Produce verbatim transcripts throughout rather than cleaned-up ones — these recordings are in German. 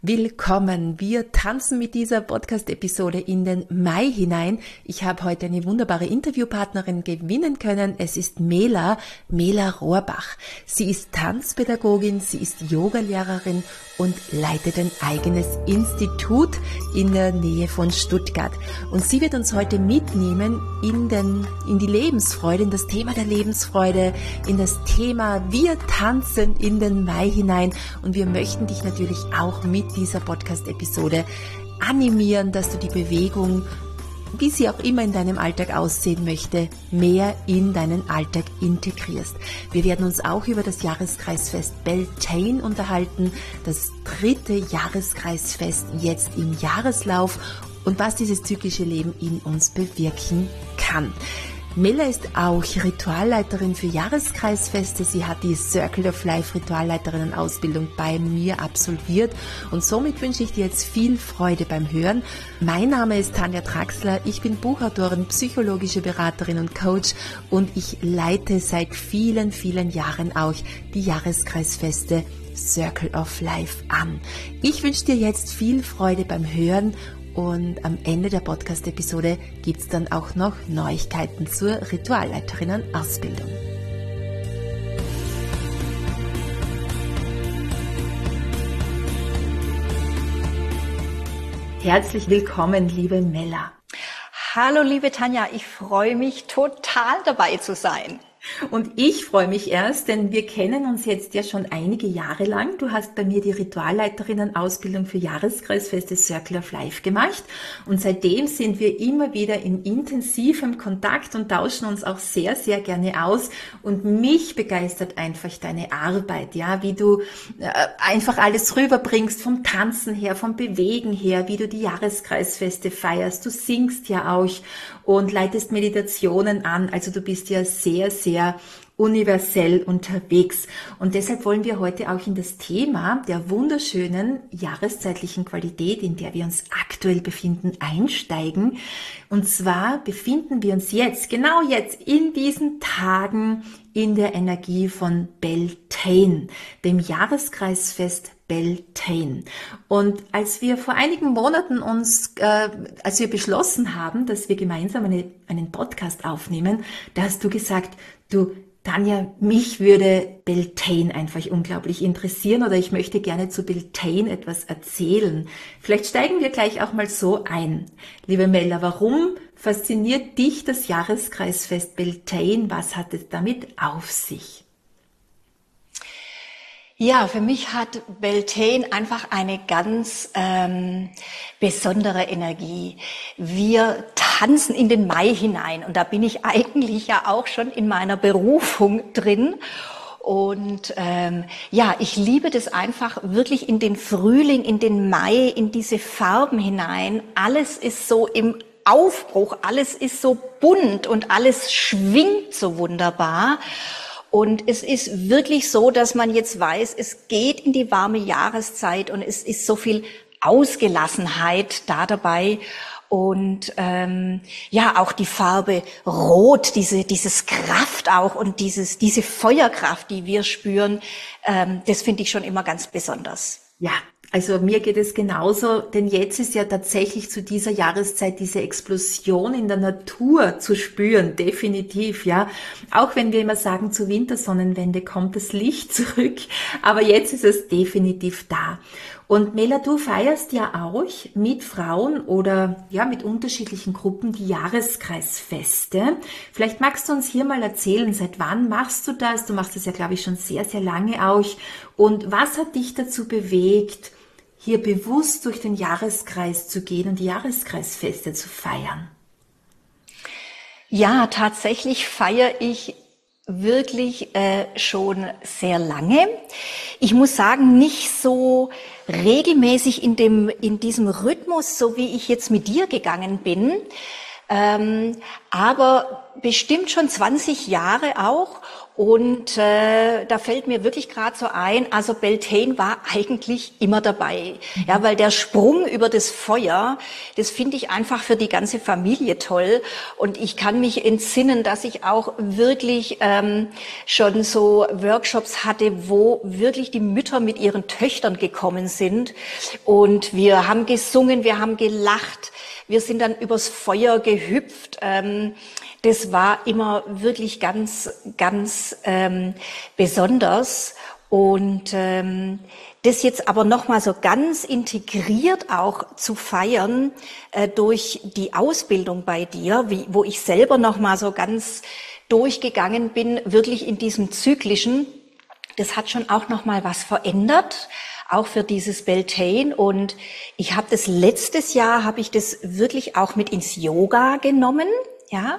Willkommen! Wir tanzen mit dieser Podcast-Episode in den Mai hinein. Ich habe heute eine wunderbare Interviewpartnerin gewinnen können. Es ist Mela, Mela Rohrbach. Sie ist Tanzpädagogin, sie ist Yogalehrerin und leitet ein eigenes Institut in der Nähe von Stuttgart. Und sie wird uns heute mitnehmen in, den, in die Lebensfreude, in das Thema der Lebensfreude, in das Thema Wir tanzen in den Mai hinein. Und wir möchten dich natürlich auch mit dieser Podcast-Episode animieren, dass du die Bewegung, wie sie auch immer in deinem Alltag aussehen möchte, mehr in deinen Alltag integrierst. Wir werden uns auch über das Jahreskreisfest Beltane unterhalten, das dritte Jahreskreisfest jetzt im Jahreslauf und was dieses zyklische Leben in uns bewirken kann. Mela ist auch Ritualleiterin für Jahreskreisfeste. Sie hat die Circle of Life Ritualleiterinnen-Ausbildung bei mir absolviert und somit wünsche ich dir jetzt viel Freude beim Hören. Mein Name ist Tanja Traxler, ich bin Buchautorin, psychologische Beraterin und Coach und ich leite seit vielen, vielen Jahren auch die Jahreskreisfeste Circle of Life an. Ich wünsche dir jetzt viel Freude beim Hören. Und am Ende der Podcast-Episode gibt es dann auch noch Neuigkeiten zur Ritualleiterinnen-Ausbildung. Herzlich willkommen, liebe Mela. Hallo, liebe Tanja, ich freue mich total dabei zu sein. Und ich freue mich erst, denn wir kennen uns jetzt ja schon einige Jahre lang. Du hast bei mir die Ritualleiterinnen-Ausbildung für Jahreskreisfeste Circle of Life gemacht und seitdem sind wir immer wieder in intensivem Kontakt und tauschen uns auch sehr, sehr gerne aus und mich begeistert einfach deine Arbeit, ja, wie du äh, einfach alles rüberbringst, vom Tanzen her, vom Bewegen her, wie du die Jahreskreisfeste feierst. Du singst ja auch und leitest Meditationen an, also du bist ja sehr, sehr sehr universell unterwegs. Und deshalb wollen wir heute auch in das Thema der wunderschönen jahreszeitlichen Qualität, in der wir uns aktuell befinden, einsteigen. Und zwar befinden wir uns jetzt, genau jetzt, in diesen Tagen in der Energie von Beltane, dem Jahreskreisfest Beltane. Und als wir vor einigen Monaten uns, äh, als wir beschlossen haben, dass wir gemeinsam eine, einen Podcast aufnehmen, da hast du gesagt, du, Tanja, mich würde Beltane einfach unglaublich interessieren oder ich möchte gerne zu Beltane etwas erzählen. Vielleicht steigen wir gleich auch mal so ein. Liebe Mela, warum fasziniert dich das Jahreskreisfest Beltane? Was hat es damit auf sich? Ja, für mich hat Beltane einfach eine ganz ähm, besondere Energie. Wir tanzen in den Mai hinein und da bin ich eigentlich ja auch schon in meiner Berufung drin. Und ähm, ja, ich liebe das einfach wirklich in den Frühling, in den Mai, in diese Farben hinein. Alles ist so im Aufbruch, alles ist so bunt und alles schwingt so wunderbar. Und es ist wirklich so, dass man jetzt weiß, es geht in die warme Jahreszeit und es ist so viel Ausgelassenheit da dabei. Und ähm, ja, auch die Farbe Rot, diese dieses Kraft auch und dieses diese Feuerkraft, die wir spüren, ähm, das finde ich schon immer ganz besonders. Ja. Also mir geht es genauso, denn jetzt ist ja tatsächlich zu dieser Jahreszeit diese Explosion in der Natur zu spüren, definitiv, ja. Auch wenn wir immer sagen, zur Wintersonnenwende kommt das Licht zurück, aber jetzt ist es definitiv da. Und Mela, du feierst ja auch mit Frauen oder ja mit unterschiedlichen Gruppen die Jahreskreisfeste. Vielleicht magst du uns hier mal erzählen, seit wann machst du das? Du machst das ja, glaube ich, schon sehr, sehr lange auch. Und was hat dich dazu bewegt, hier bewusst durch den Jahreskreis zu gehen und die Jahreskreisfeste zu feiern? Ja, tatsächlich feiere ich wirklich äh, schon sehr lange. Ich muss sagen, nicht so regelmäßig in dem in diesem Rhythmus, so wie ich jetzt mit dir gegangen bin, ähm, aber bestimmt schon zwanzig Jahre auch. Und äh, da fällt mir wirklich gerade so ein, also Beltane war eigentlich immer dabei. Mhm. Ja, weil der Sprung über das Feuer, das finde ich einfach für die ganze Familie toll. Und ich kann mich entsinnen, dass ich auch wirklich ähm, schon so Workshops hatte, wo wirklich die Mütter mit ihren Töchtern gekommen sind. Und wir haben gesungen, wir haben gelacht, wir sind dann übers Feuer gehüpft. Ähm, Das war immer wirklich ganz, ganz ähm, besonders. Und ähm, das jetzt aber nochmal so ganz integriert auch zu feiern äh, durch die Ausbildung bei dir, wie, wo ich selber nochmal so ganz durchgegangen bin, wirklich in diesem Zyklischen, das hat schon auch nochmal was verändert, auch für dieses Beltane. Und ich habe das letztes Jahr, habe ich das wirklich auch mit ins Yoga genommen. Ja,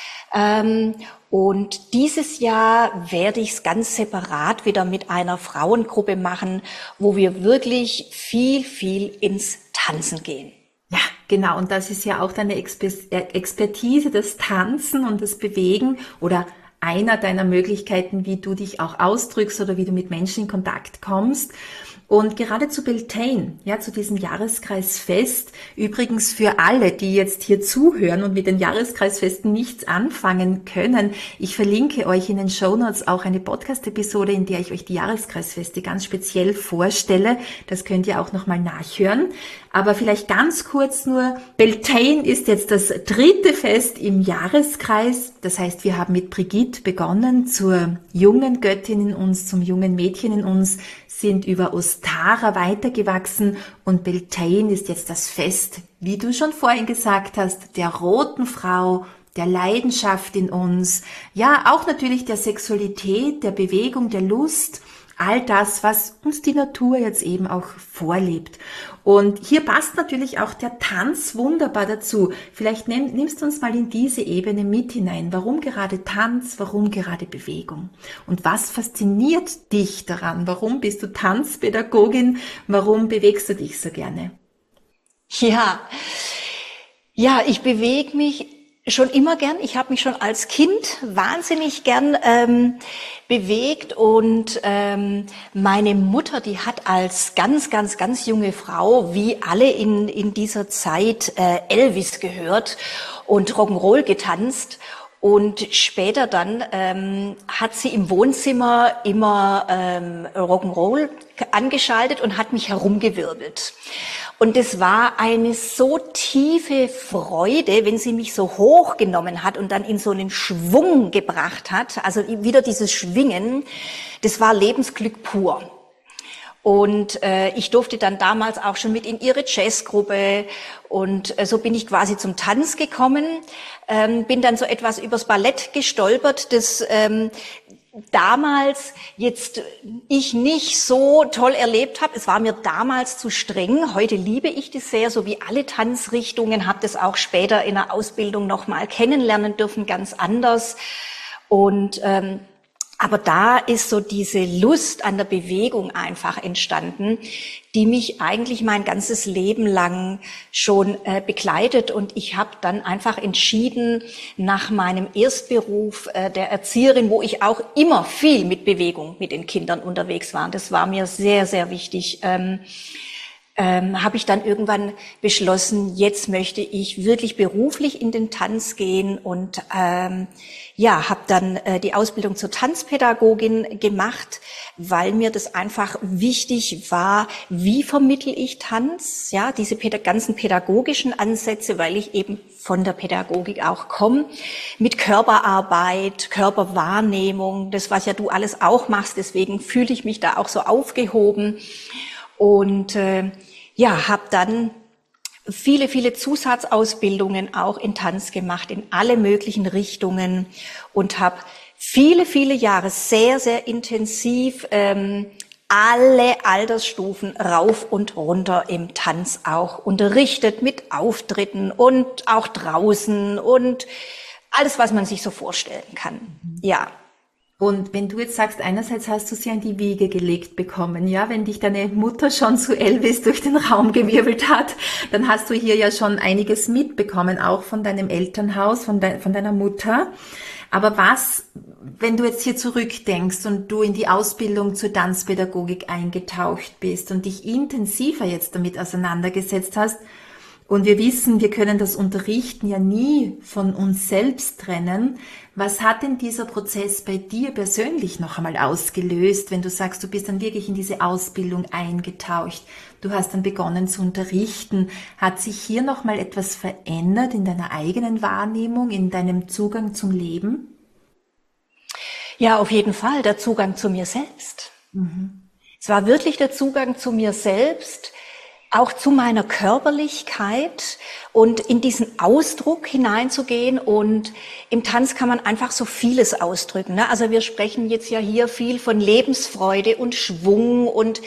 ähm, und dieses Jahr werde ich es ganz separat wieder mit einer Frauengruppe machen, wo wir wirklich viel, viel ins Tanzen gehen. Ja, genau. Und das ist ja auch deine Exper- Expertise, das Tanzen und das Bewegen oder einer deiner Möglichkeiten, wie du dich auch ausdrückst oder wie du mit Menschen in Kontakt kommst. Und gerade zu Beltane, ja, zu diesem Jahreskreisfest, übrigens für alle, die jetzt hier zuhören und mit den Jahreskreisfesten nichts anfangen können, ich verlinke euch in den Shownotes auch eine Podcast-Episode, in der ich euch die Jahreskreisfeste ganz speziell vorstelle. Das könnt ihr auch nochmal nachhören. Aber vielleicht ganz kurz nur, Beltane ist jetzt das dritte Fest im Jahreskreis. Das heißt, wir haben mit Brigitte begonnen, zur jungen Göttin in uns, zum jungen Mädchen in uns, sind über Ostara weitergewachsen und Beltane ist jetzt das Fest, wie du schon vorhin gesagt hast, der roten Frau, der Leidenschaft in uns, ja, auch natürlich der Sexualität, der Bewegung, der Lust, all das, was uns die Natur jetzt eben auch vorlebt. Und hier passt natürlich auch der Tanz wunderbar dazu. Vielleicht nimm, nimmst du uns mal in diese Ebene mit hinein. Warum gerade Tanz? Warum gerade Bewegung? Und was fasziniert dich daran? Warum bist du Tanzpädagogin? Warum bewegst du dich so gerne? Ja, ja, ich bewege mich schon immer gern. Ich habe mich schon als Kind wahnsinnig gern ähm, bewegt und ähm, meine Mutter, die hat als ganz, ganz, ganz junge Frau, wie alle in in dieser Zeit, äh, Elvis gehört und Rock'n'Roll getanzt. Und später dann ähm, hat sie im Wohnzimmer immer ähm, Rock'n'Roll angeschaltet und hat mich herumgewirbelt. Und es war eine so tiefe Freude, wenn sie mich so hochgenommen hat und dann in so einen Schwung gebracht hat. Also wieder dieses Schwingen, das war Lebensglück pur. Und äh, ich durfte dann damals auch schon mit in ihre Jazzgruppe und äh, so bin ich quasi zum Tanz gekommen, ähm, bin dann so etwas übers Ballett gestolpert, das ähm, damals jetzt ich nicht so toll erlebt habe. Es war mir damals zu streng. Heute liebe ich das sehr, so wie alle Tanzrichtungen, habe das auch später in der Ausbildung nochmal kennenlernen dürfen, ganz anders. Und ähm, aber da ist so diese Lust an der Bewegung einfach entstanden, die mich eigentlich mein ganzes Leben lang schon äh, begleitet. Und ich habe dann einfach entschieden, nach meinem Erstberuf äh, der Erzieherin, wo ich auch immer viel mit Bewegung mit den Kindern unterwegs war, das war mir sehr, sehr wichtig, ähm, ähm, habe ich dann irgendwann beschlossen, jetzt möchte ich wirklich beruflich in den Tanz gehen und ähm, ja, habe dann äh, die Ausbildung zur Tanzpädagogin gemacht, weil mir das einfach wichtig war, wie vermittle ich Tanz, ja, diese päd- ganzen pädagogischen Ansätze, weil ich eben von der Pädagogik auch komme, mit Körperarbeit, Körperwahrnehmung, das, was ja du alles auch machst, deswegen fühle ich mich da auch so aufgehoben und äh, ja, habe dann viele, viele Zusatzausbildungen auch in Tanz gemacht, in alle möglichen Richtungen und habe viele, viele Jahre sehr, sehr intensiv ähm, alle Altersstufen rauf und runter im Tanz auch unterrichtet mit Auftritten und auch draußen und alles, was man sich so vorstellen kann. Ja. Und wenn du jetzt sagst, einerseits hast du sie an die Wiege gelegt bekommen, ja, wenn dich deine Mutter schon zu Elvis durch den Raum gewirbelt hat, dann hast du hier ja schon einiges mitbekommen, auch von deinem Elternhaus, von, de- von deiner Mutter. Aber was, wenn du jetzt hier zurückdenkst und du in die Ausbildung zur Tanzpädagogik eingetaucht bist und dich intensiver jetzt damit auseinandergesetzt hast, und wir wissen, wir können das Unterrichten ja nie von uns selbst trennen. Was hat denn dieser Prozess bei dir persönlich noch einmal ausgelöst, wenn du sagst, du bist dann wirklich in diese Ausbildung eingetaucht? Du hast dann begonnen zu unterrichten. Hat sich hier noch mal etwas verändert in deiner eigenen Wahrnehmung, in deinem Zugang zum Leben? Ja, auf jeden Fall der Zugang zu mir selbst. Mhm. Es war wirklich der Zugang zu mir selbst, auch zu meiner Körperlichkeit und in diesen Ausdruck hineinzugehen. Und im Tanz kann man einfach so vieles ausdrücken, ne? Also wir sprechen jetzt ja hier viel von Lebensfreude und Schwung und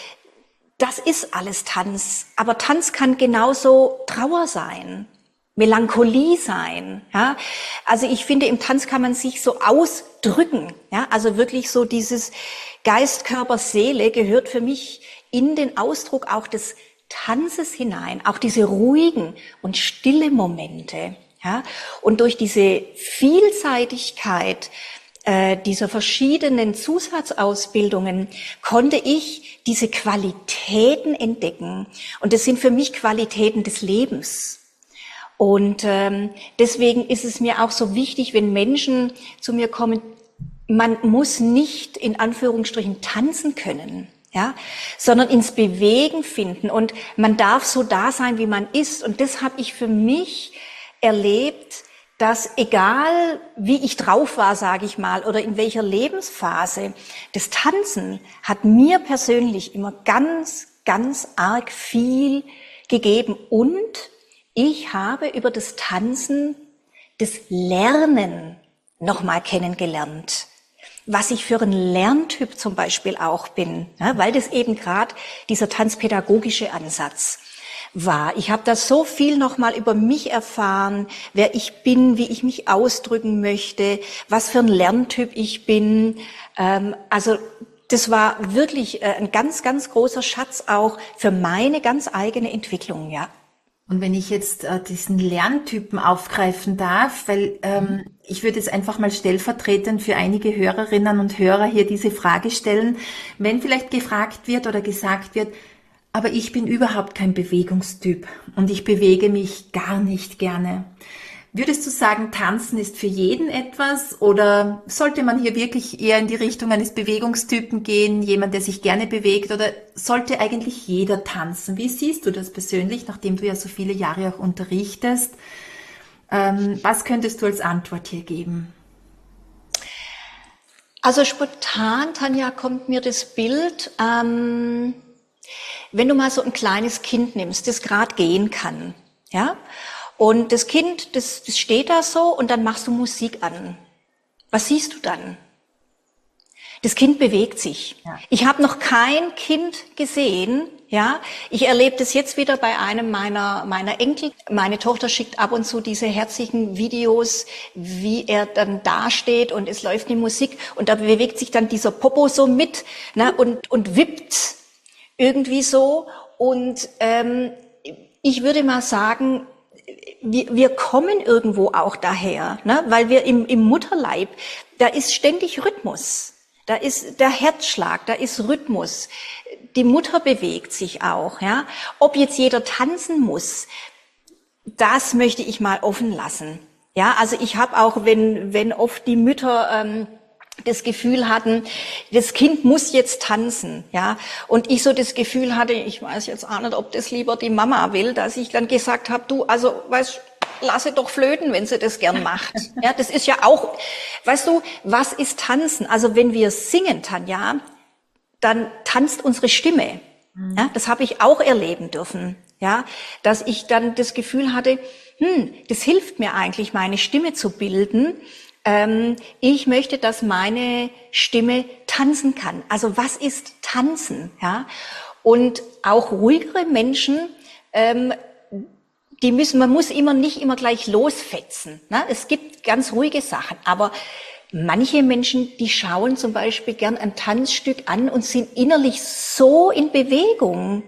das ist alles Tanz. Aber Tanz kann genauso Trauer sein, Melancholie sein. Ja? Also ich finde, im Tanz kann man sich so ausdrücken. Ja? Also wirklich so dieses Geist, Körper, Seele gehört für mich in den Ausdruck auch des Tanzes hinein, auch diese ruhigen und stille Momente. Ja? Und durch diese Vielseitigkeit äh, dieser verschiedenen Zusatzausbildungen konnte ich diese Qualitäten entdecken. Und das sind für mich Qualitäten des Lebens. Und ähm, deswegen ist es mir auch so wichtig, wenn Menschen zu mir kommen, man muss nicht in Anführungsstrichen tanzen können, ja, sondern ins Bewegen finden und man darf so da sein, wie man ist. Und das habe ich für mich erlebt, dass egal wie ich drauf war, sage ich mal, oder in welcher Lebensphase, das Tanzen hat mir persönlich immer ganz, ganz arg viel gegeben. Und ich habe über das Tanzen das Lernen nochmal kennengelernt. Was ich für ein Lerntyp zum Beispiel auch bin, ja, weil das eben gerade dieser tanzpädagogische Ansatz war. Ich habe da so viel nochmal über mich erfahren, wer ich bin, wie ich mich ausdrücken möchte, was für ein Lerntyp ich bin. Ähm, also das war wirklich äh, ein ganz, ganz großer Schatz auch für meine ganz eigene Entwicklung, ja. Und wenn ich jetzt äh, diesen Lerntypen aufgreifen darf, weil ähm, ich würde jetzt einfach mal stellvertretend für einige Hörerinnen und Hörer hier diese Frage stellen, wenn vielleicht gefragt wird oder gesagt wird, aber ich bin überhaupt kein Bewegungstyp und ich bewege mich gar nicht gerne. Würdest du sagen, Tanzen ist für jeden etwas oder sollte man hier wirklich eher in die Richtung eines Bewegungstypen gehen, jemand, der sich gerne bewegt, oder sollte eigentlich jeder tanzen? Wie siehst du das persönlich, nachdem du ja so viele Jahre auch unterrichtest? Ähm, was könntest du als Antwort hier geben? Also spontan, Tanja, kommt mir das Bild, ähm, wenn du mal so ein kleines Kind nimmst, das gerade gehen kann, ja, und das Kind, das, das steht da so und dann machst du Musik an. Was siehst du dann? Das Kind bewegt sich. Ja. Ich habe noch kein Kind gesehen, ja. Ich erlebe das jetzt wieder bei einem meiner meiner Enkel. Meine Tochter schickt ab und zu diese herzigen Videos, wie er dann dasteht und es läuft die Musik und da bewegt sich dann dieser Popo so mit, ne, und und wippt irgendwie so. Und ähm, ich würde mal sagen, Wir, wir kommen irgendwo auch daher, ne? Weil wir im, im Mutterleib, da ist ständig Rhythmus, da ist der Herzschlag, da ist Rhythmus. Die Mutter bewegt sich auch, ja. Ob jetzt jeder tanzen muss, das möchte ich mal offen lassen. Ja, also ich habe auch, wenn wenn oft die Mütter ähm, das Gefühl hatten, das Kind muss jetzt tanzen, ja, und ich so das Gefühl hatte, ich weiß jetzt auch nicht, ob das lieber die Mama will, dass ich dann gesagt habe, du, also, weißt, lasse doch flöten, wenn sie das gern macht. Ja, das ist ja auch, weißt du, was ist Tanzen? Also wenn wir singen, Tanja, dann tanzt unsere Stimme. Ja, das habe ich auch erleben dürfen, ja, dass ich dann das Gefühl hatte, hm, das hilft mir eigentlich, meine Stimme zu bilden. Ähm, ich möchte, dass meine Stimme tanzen kann. Also was ist Tanzen? Ja? Und auch ruhigere Menschen, ähm, die müssen, man muss immer nicht immer gleich losfetzen. Ne? Es gibt ganz ruhige Sachen, aber manche Menschen, die schauen zum Beispiel gern ein Tanzstück an und sind innerlich so in Bewegung,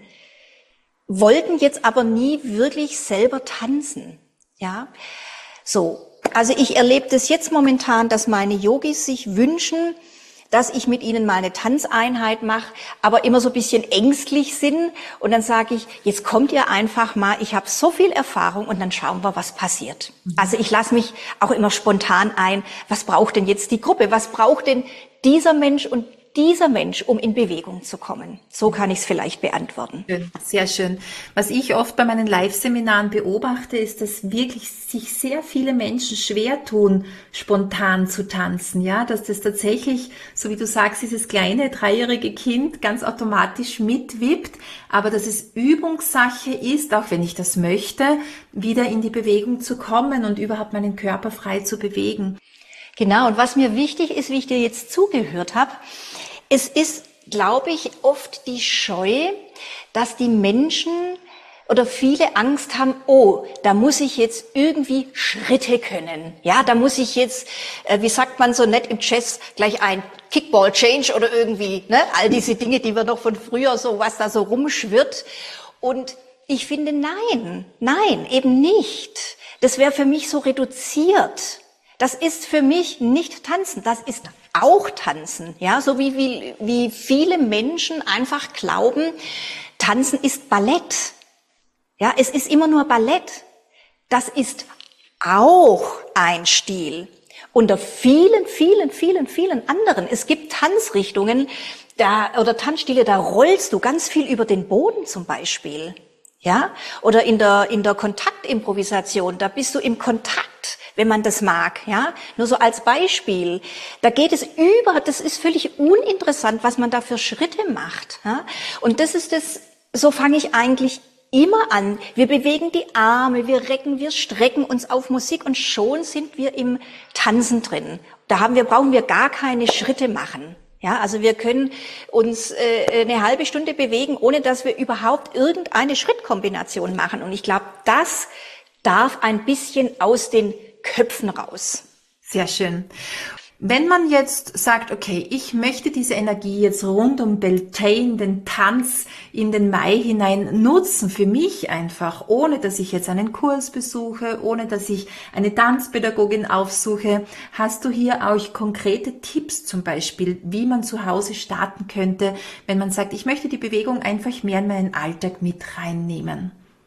wollten jetzt aber nie wirklich selber tanzen. Ja, so. Also ich erlebe das jetzt momentan, dass meine Yogis sich wünschen, dass ich mit ihnen mal eine Tanzeinheit mache, aber immer so ein bisschen ängstlich sind. Und dann sage ich, jetzt kommt ihr einfach mal, ich habe so viel Erfahrung und dann schauen wir, was passiert. Also ich lasse mich auch immer spontan ein, was braucht denn jetzt die Gruppe, was braucht denn dieser Mensch und dieser Mensch, um in Bewegung zu kommen? So kann ich es vielleicht beantworten. Schön, sehr schön. Was ich oft bei meinen Live-Seminaren beobachte, ist, dass wirklich sich sehr viele Menschen schwer tun, spontan zu tanzen. Ja, dass das tatsächlich, so wie du sagst, dieses kleine dreijährige Kind ganz automatisch mitwippt, aber dass es Übungssache ist, auch wenn ich das möchte, wieder in die Bewegung zu kommen und überhaupt meinen Körper frei zu bewegen. Genau, und was mir wichtig ist, wie ich dir jetzt zugehört habe, es ist, glaube ich, oft die Scheu, dass die Menschen oder viele Angst haben, oh, da muss ich jetzt irgendwie Schritte können. Ja, da muss ich jetzt, äh, wie sagt man so nett im Chess, gleich ein Kickball-Change oder irgendwie, ne, all diese Dinge, die wir noch von früher so, was da so rumschwirrt. Und ich finde, nein, nein, eben nicht. Das wäre für mich so reduziert. Das ist für mich nicht Tanzen, das ist auch Tanzen, ja, so wie, wie, wie viele Menschen einfach glauben, Tanzen ist Ballett. Ja, es ist immer nur Ballett. Das ist auch ein Stil. Unter vielen, vielen, vielen, vielen anderen. Es gibt Tanzrichtungen, da, oder Tanzstile, da rollst du ganz viel über den Boden zum Beispiel. Ja, oder in der, in der Kontaktimprovisation, da bist du im Kontakt, wenn man das mag, ja. Nur so als Beispiel. Da geht es über, das ist völlig uninteressant, was man da für Schritte macht, ja. Und das ist das, so fange ich eigentlich immer an. Wir bewegen die Arme, wir recken, wir strecken uns auf Musik und schon sind wir im Tanzen drin. Da haben wir, brauchen wir gar keine Schritte machen. Ja, also wir können uns äh, eine halbe Stunde bewegen, ohne dass wir überhaupt irgendeine Schrittkombination machen. Und ich glaube, das darf ein bisschen aus den Köpfen raus. Sehr schön. Wenn man jetzt sagt, okay, ich möchte diese Energie jetzt rund um Beltane, den Tanz in den Mai hinein nutzen, für mich einfach, ohne dass ich jetzt einen Kurs besuche, ohne dass ich eine Tanzpädagogin aufsuche, hast du hier auch konkrete Tipps zum Beispiel, wie man zu Hause starten könnte, wenn man sagt, ich möchte die Bewegung einfach mehr in meinen Alltag mit reinnehmen?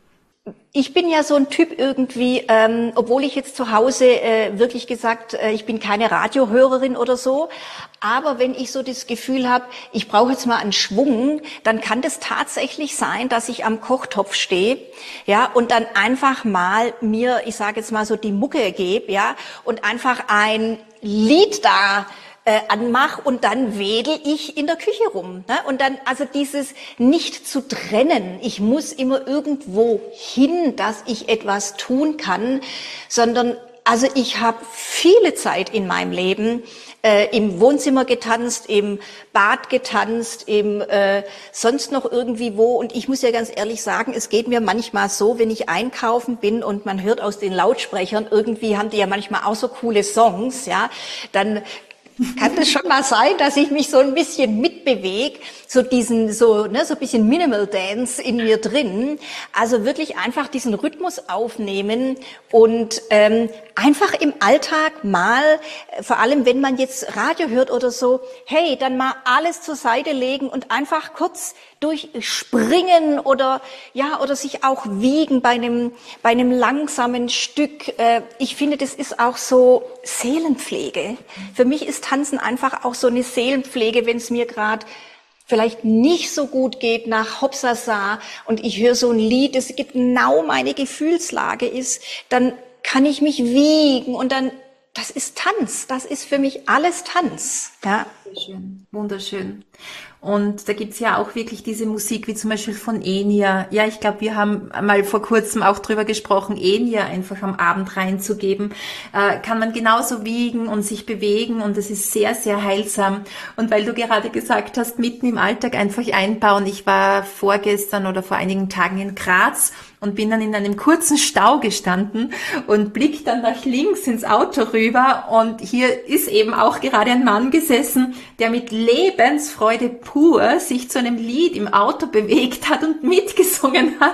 Ich bin ja so ein Typ irgendwie, ähm, obwohl ich jetzt zu Hause äh, wirklich gesagt, äh, ich bin keine Radiohörerin oder so, aber wenn ich so das Gefühl habe, ich brauche jetzt mal einen Schwung, dann kann das tatsächlich sein, dass ich am Kochtopf stehe, ja, und dann einfach mal mir, ich sage jetzt mal so die Mucke gebe, ja, und einfach ein Lied da Äh, anmach und dann wedel ich in der Küche rum. Ne? Und dann, also dieses nicht zu trennen, ich muss immer irgendwo hin, dass ich etwas tun kann, sondern also ich habe viele Zeit in meinem Leben äh, im Wohnzimmer getanzt, im Bad getanzt, im äh, sonst noch irgendwie wo. Und ich muss ja ganz ehrlich sagen, es geht mir manchmal so, wenn ich einkaufen bin und man hört aus den Lautsprechern, irgendwie haben die ja manchmal auch so coole Songs, ja, dann kann es schon mal sein, dass ich mich so ein bisschen mitbewege, so diesen, so, ne, so ein bisschen Minimal Dance in mir drin. Also wirklich einfach diesen Rhythmus aufnehmen und ähm, einfach im Alltag mal, vor allem wenn man jetzt Radio hört oder so, hey, dann mal alles zur Seite legen und einfach kurz durchspringen oder ja oder sich auch wiegen bei einem bei einem langsamen Stück. Äh, ich finde, das ist auch so Seelenpflege. Für mich ist Tanzen einfach auch so eine Seelenpflege, wenn es mir gerade vielleicht nicht so gut geht nach Hopsasa und ich höre so ein Lied, das genau meine Gefühlslage ist, dann kann ich mich wiegen und dann, das ist Tanz, das ist für mich alles Tanz. Ja. Schön, wunderschön. Und da gibt's ja auch wirklich diese Musik, wie zum Beispiel von Enya. Ja, ich glaube, wir haben mal vor kurzem auch drüber gesprochen, Enya einfach am Abend reinzugeben. Äh, kann man genauso wiegen und sich bewegen und das ist sehr, sehr heilsam. Und weil du gerade gesagt hast, mitten im Alltag einfach einbauen. Ich war vorgestern oder vor einigen Tagen in Graz und bin dann in einem kurzen Stau gestanden und blick dann nach links ins Auto rüber und hier ist eben auch gerade ein Mann gesessen, der mit Lebensfreude pur sich zu einem Lied im Auto bewegt hat und mitgesungen hat.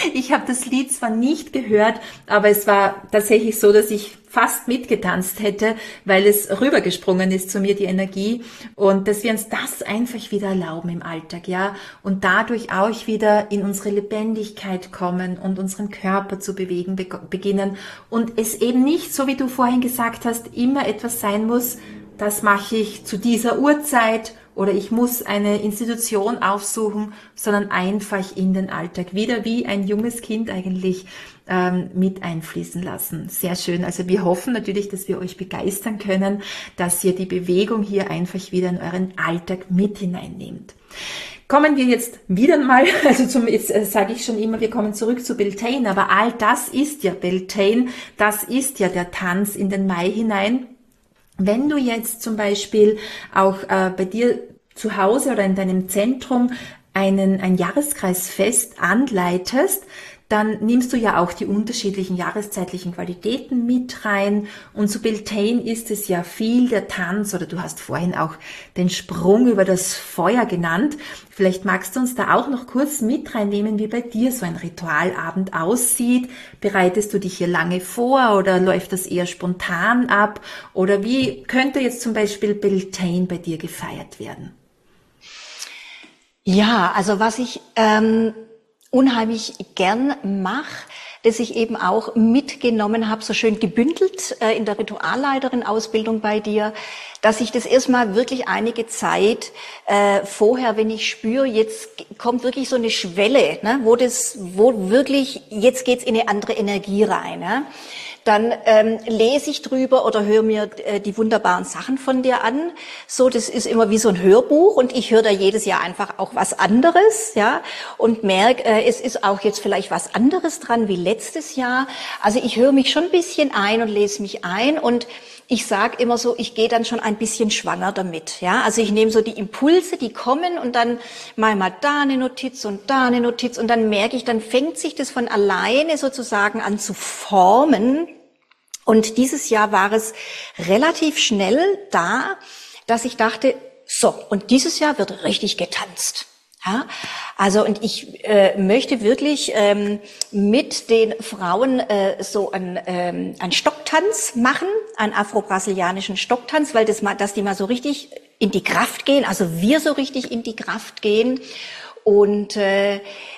Ich habe das Lied zwar nicht gehört, aber es war tatsächlich so, dass ich fast mitgetanzt hätte, weil es rübergesprungen ist zu mir, die Energie, und dass wir uns das einfach wieder erlauben im Alltag, ja, und dadurch auch wieder in unsere Lebendigkeit kommen und unseren Körper zu bewegen be- beginnen und es eben nicht, so wie du vorhin gesagt hast, immer etwas sein muss, das mache ich zu dieser Uhrzeit oder ich muss eine Institution aufsuchen, sondern einfach in den Alltag wieder wie ein junges Kind eigentlich ähm, mit einfließen lassen. Sehr schön. Also wir hoffen natürlich, dass wir euch begeistern können, dass ihr die Bewegung hier einfach wieder in euren Alltag mit hineinnehmt. Kommen wir jetzt wieder mal, also zum, jetzt äh, sage ich schon immer, wir kommen zurück zu Beltane, aber all das ist ja Beltane, das ist ja der Tanz in den Mai hinein. Wenn du jetzt zum Beispiel auch äh, bei dir zu Hause oder in deinem Zentrum einen, ein Jahreskreisfest anleitest, dann nimmst du ja auch die unterschiedlichen jahreszeitlichen Qualitäten mit rein. Und zu Beltane ist es ja viel der Tanz, oder du hast vorhin auch den Sprung über das Feuer genannt. Vielleicht magst du uns da auch noch kurz mit reinnehmen, wie bei dir so ein Ritualabend aussieht. Bereitest du dich hier lange vor oder läuft das eher spontan ab? Oder wie könnte jetzt zum Beispiel Beltane bei dir gefeiert werden? Ja, also was ich ähm, unheimlich gern mache, das ich eben auch mitgenommen habe, so schön gebündelt äh, in der Ritualleiterin-Ausbildung bei dir, dass ich das erstmal wirklich einige Zeit äh, vorher, wenn ich spüre, jetzt kommt wirklich so eine Schwelle, ne, wo das, wo wirklich, jetzt geht's in eine andere Energie rein, ne? Dann ähm, lese ich drüber oder höre mir äh, die wunderbaren Sachen von dir an. So, das ist immer wie so ein Hörbuch und ich höre da jedes Jahr einfach auch was anderes, ja, und merke, äh, es ist auch jetzt vielleicht was anderes dran wie letztes Jahr. Also ich höre mich schon ein bisschen ein und lese mich ein und ich sage immer so, ich gehe dann schon ein bisschen schwanger damit, ja. Also ich nehme so die Impulse, die kommen und dann mal mal da eine Notiz und da eine Notiz und dann merke ich, dann fängt sich das von alleine sozusagen an zu formen. Und dieses Jahr war es relativ schnell da, dass ich dachte, so, und dieses Jahr wird richtig getanzt. Ja, also und ich äh, möchte wirklich ähm, mit den Frauen äh, so einen, ähm, einen Stocktanz machen, einen afro-brasilianischen Stocktanz, weil das mal, dass die mal so richtig in die Kraft gehen, also wir so richtig in die Kraft gehen und äh,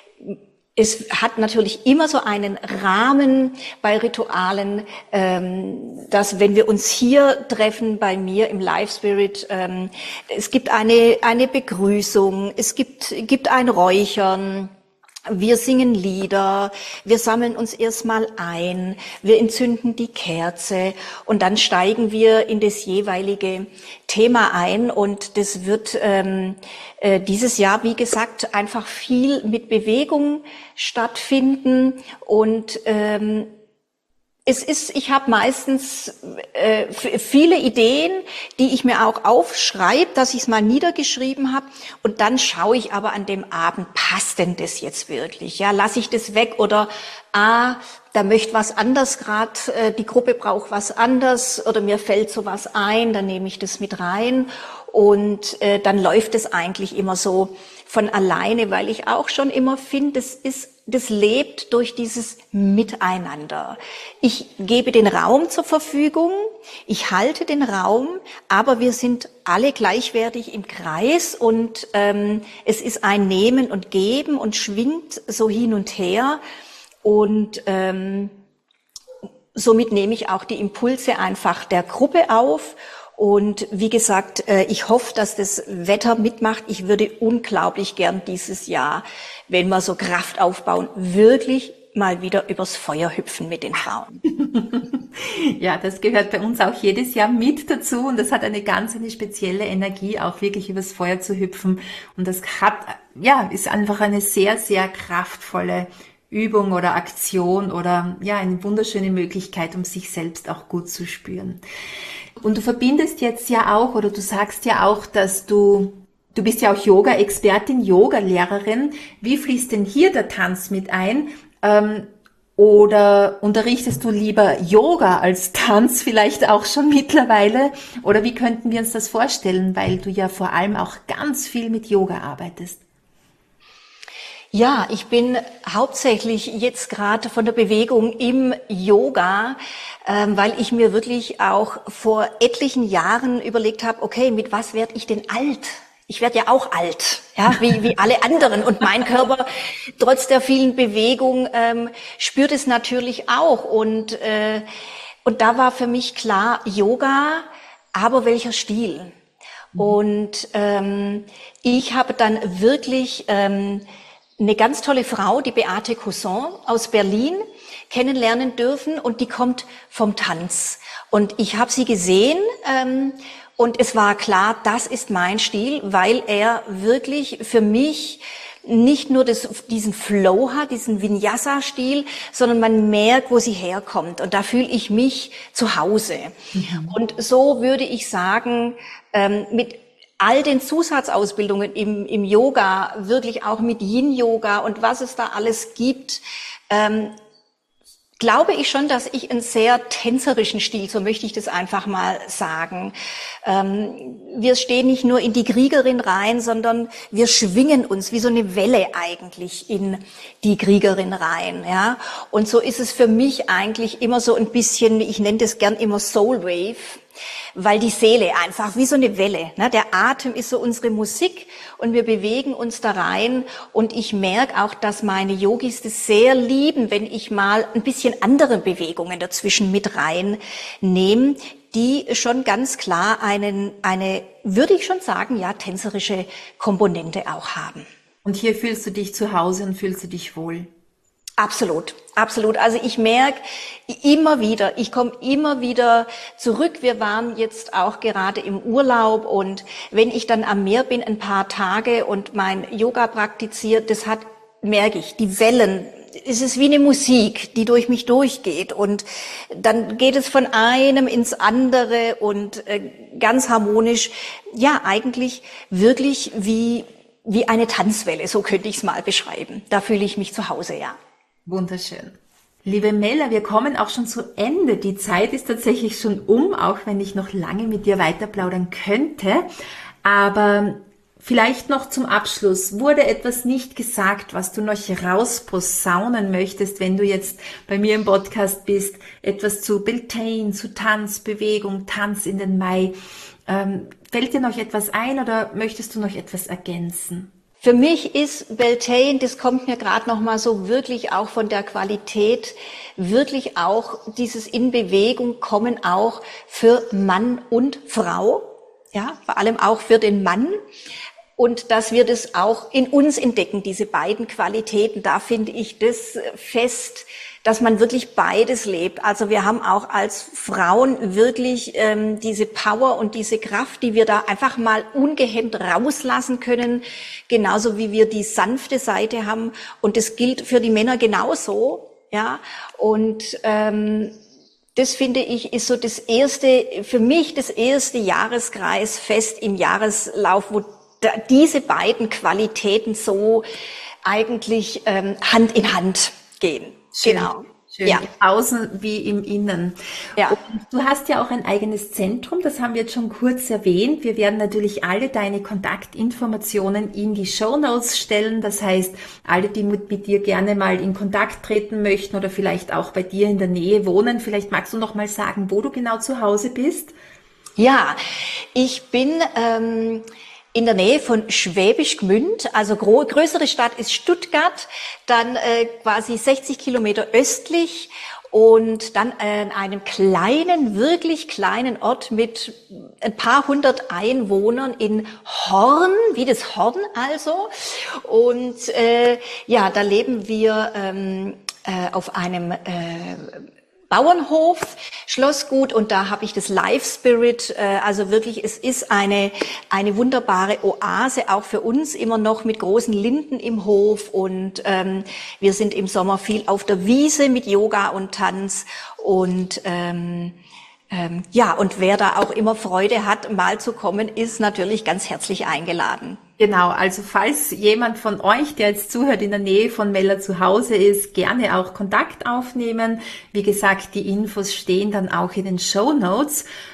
es hat natürlich immer so einen Rahmen bei Ritualen, ähm, dass wenn wir uns hier treffen bei mir im Life Spirit, ähm, es gibt eine eine Begrüßung, es gibt gibt ein Räuchern. Wir singen Lieder, wir sammeln uns erstmal ein, wir entzünden die Kerze und dann steigen wir in das jeweilige Thema ein und das wird ähm, äh, dieses Jahr, wie gesagt, einfach viel mit Bewegung stattfinden und ähm, es ist, ich habe meistens äh, viele Ideen, die ich mir auch aufschreibe, dass ich es mal niedergeschrieben habe und dann schaue ich aber an dem Abend, passt denn das jetzt wirklich? Ja, lasse ich das weg oder ah, da möchte was anders gerade, äh, die Gruppe braucht was anders oder mir fällt sowas ein, dann nehme ich das mit rein und äh, dann läuft es eigentlich immer so von alleine, weil ich auch schon immer finde, das ist das lebt durch dieses Miteinander. Ich gebe den Raum zur Verfügung, ich halte den Raum, aber wir sind alle gleichwertig im Kreis und ähm, es ist ein Nehmen und Geben und schwingt so hin und her und ähm, somit nehme ich auch die Impulse einfach der Gruppe auf. Und wie gesagt, ich hoffe, dass das Wetter mitmacht. Ich würde unglaublich gern dieses Jahr, wenn wir so Kraft aufbauen, wirklich mal wieder übers Feuer hüpfen mit den Frauen. Ja, das gehört bei uns auch jedes Jahr mit dazu und das hat eine ganz eine spezielle Energie, auch wirklich übers Feuer zu hüpfen. Und das hat, ja, ist einfach eine sehr, sehr kraftvolle Übung oder Aktion oder ja, eine wunderschöne Möglichkeit, um sich selbst auch gut zu spüren. Und du verbindest jetzt ja auch, oder du sagst ja auch, dass du, du bist ja auch Yoga-Expertin, Yoga-Lehrerin. Wie fließt denn hier der Tanz mit ein? Ähm, oder unterrichtest du lieber Yoga als Tanz vielleicht auch schon mittlerweile? Oder wie könnten wir uns das vorstellen, weil du ja vor allem auch ganz viel mit Yoga arbeitest? Ja, ich bin hauptsächlich jetzt gerade von der Bewegung im Yoga, ähm, weil ich mir wirklich auch vor etlichen Jahren überlegt habe, okay, mit was werde ich denn alt? Ich werde ja auch alt, ja, wie, wie alle anderen. Und mein Körper, trotz der vielen Bewegungen, ähm, spürt es natürlich auch. Und, äh, und da war für mich klar, Yoga, aber welcher Stil? Mhm. Und ähm, ich habe dann wirklich ähm, eine ganz tolle Frau, die Beate Couson aus Berlin, kennenlernen dürfen. Und die kommt vom Tanz. Und ich habe sie gesehen, ähm, und es war klar, das ist mein Stil, weil er wirklich für mich nicht nur das, diesen Flow hat, diesen Vinyasa-Stil, sondern man merkt, wo sie herkommt. Und da fühle ich mich zu Hause. Mhm. Und so würde ich sagen, ähm, mit all den Zusatzausbildungen im, im Yoga, wirklich auch mit Yin-Yoga und was es da alles gibt, ähm, glaube ich schon, dass ich einen sehr tänzerischen Stil, so möchte ich das einfach mal sagen. Ähm, wir stehen nicht nur in die Kriegerin rein, sondern wir schwingen uns wie so eine Welle eigentlich in die Kriegerin rein, ja. Und so ist es für mich eigentlich immer so ein bisschen, ich nenne das gern immer Soul Wave, weil die Seele einfach wie so eine Welle, ne? Der Atem ist so unsere Musik und wir bewegen uns da rein und ich merke auch, dass meine Yogis das sehr lieben, wenn ich mal ein bisschen andere Bewegungen dazwischen mit reinnehme, die schon ganz klar einen, eine, würde ich schon sagen, ja, tänzerische Komponente auch haben. Und hier fühlst du dich zu Hause und fühlst du dich wohl? Absolut, absolut. Also ich merke immer wieder, ich komme immer wieder zurück. Wir waren jetzt auch gerade im Urlaub und wenn ich dann am Meer bin, ein paar Tage und mein Yoga praktiziere, das hat, merke ich, die Wellen. Es ist wie eine Musik, die durch mich durchgeht und dann geht es von einem ins andere und äh, ganz harmonisch. Ja, eigentlich wirklich wie, wie eine Tanzwelle, so könnte ich es mal beschreiben. Da fühle ich mich zu Hause, ja. Wunderschön. Liebe Mela, wir kommen auch schon zu Ende. Die Zeit ist tatsächlich schon um, auch wenn ich noch lange mit dir weiter plaudern könnte. Aber vielleicht noch zum Abschluss. Wurde etwas nicht gesagt, was du noch rausposaunen möchtest, wenn du jetzt bei mir im Podcast bist? Etwas zu Beltane, zu Tanz, Bewegung, Tanz in den Mai. Ähm, fällt dir noch etwas ein oder möchtest du noch etwas ergänzen? Für mich ist Beltane, das kommt mir gerade noch mal so wirklich auch von der Qualität, wirklich auch dieses in Bewegung kommen auch für Mann und Frau, ja, vor allem auch für den Mann. Und dass wir das auch in uns entdecken, diese beiden Qualitäten, da finde ich das fest, dass man wirklich beides lebt. Also wir haben auch als Frauen wirklich ähm, diese Power und diese Kraft, die wir da einfach mal ungehemmt rauslassen können, genauso wie wir die sanfte Seite haben. Und das gilt für die Männer genauso, ja. Und ähm, das finde ich ist so das erste, für mich das erste Jahreskreisfest im Jahreslauf, wo da diese beiden Qualitäten so eigentlich ähm, Hand in Hand gehen. Schön, genau. Schön. Ja. Im Außen wie im Innen. Ja. Und du hast ja auch ein eigenes Zentrum, das haben wir jetzt schon kurz erwähnt. Wir werden natürlich alle deine Kontaktinformationen in die Shownotes stellen. Das heißt, alle, die mit, mit dir gerne mal in Kontakt treten möchten oder vielleicht auch bei dir in der Nähe wohnen, vielleicht magst du noch mal sagen, wo du genau zu Hause bist? Ja, ich bin ähm, in der Nähe von Schwäbisch Gmünd, also gro- größere Stadt ist Stuttgart, dann äh, quasi sechzig Kilometer östlich und dann äh, in einem kleinen, wirklich kleinen Ort mit ein paar hundert Einwohnern in Horn, wie das Horn also. Und äh, ja, da leben wir ähm, äh, auf einem äh, Bauernhof, Schlossgut und da habe ich das Life Spirit, äh, also wirklich, es ist eine eine wunderbare Oase, auch für uns immer noch mit großen Linden im Hof und ähm, wir sind im Sommer viel auf der Wiese mit Yoga und Tanz und ähm, ähm, ja, und wer da auch immer Freude hat, mal zu kommen, ist natürlich ganz herzlich eingeladen. Genau, also falls jemand von euch, der jetzt zuhört, in der Nähe von Mela zu Hause ist, gerne auch Kontakt aufnehmen. Wie gesagt, die Infos stehen dann auch in den Shownotes.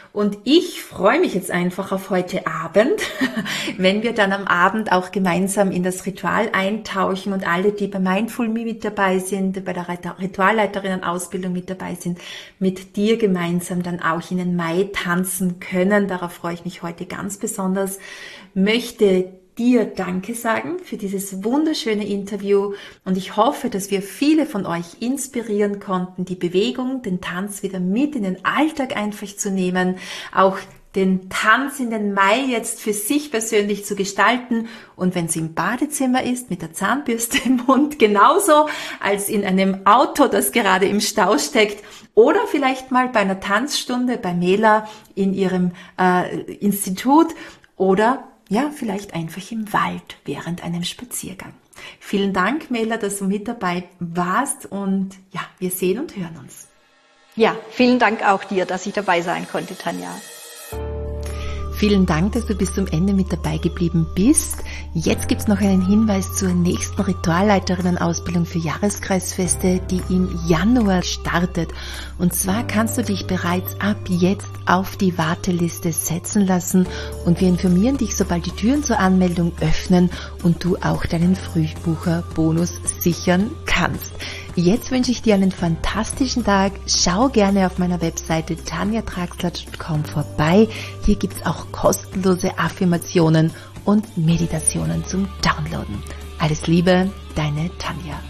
Und ich freue mich jetzt einfach auf heute Abend, wenn wir dann am Abend auch gemeinsam in das Ritual eintauchen und alle, die bei Mindful Me mit dabei sind, bei der Ritualleiterinnen-Ausbildung mit dabei sind, mit dir gemeinsam dann auch in den Mai tanzen können. Darauf freue ich mich heute ganz besonders. Möchte dir Danke sagen für dieses wunderschöne Interview und ich hoffe, dass wir viele von euch inspirieren konnten, die Bewegung, den Tanz wieder mit in den Alltag einfach zu nehmen, auch den Tanz in den Mai jetzt für sich persönlich zu gestalten und wenn es im Badezimmer ist, mit der Zahnbürste im Mund, genauso als in einem Auto, das gerade im Stau steckt oder vielleicht mal bei einer Tanzstunde bei Mela in ihrem äh, Institut oder ja, vielleicht einfach im Wald während einem Spaziergang. Vielen Dank, Mela, dass du mit dabei warst und ja, wir sehen und hören uns. Ja, vielen Dank auch dir, dass ich dabei sein konnte, Tanja. Vielen Dank, dass du bis zum Ende mit dabei geblieben bist. Jetzt gibt's noch einen Hinweis zur nächsten Ritualleiterinnen-Ausbildung für Jahreskreisfeste, die im Januar startet. Und zwar kannst du dich bereits ab jetzt auf die Warteliste setzen lassen und wir informieren dich, sobald die Türen zur Anmeldung öffnen und du auch deinen Frühbucher-Bonus sichern kannst. Jetzt wünsche ich dir einen fantastischen Tag. Schau gerne auf meiner Webseite tanja traxler punkt com vorbei. Hier gibt's auch kostenlose Affirmationen und Meditationen zum Downloaden. Alles Liebe, deine Tanja.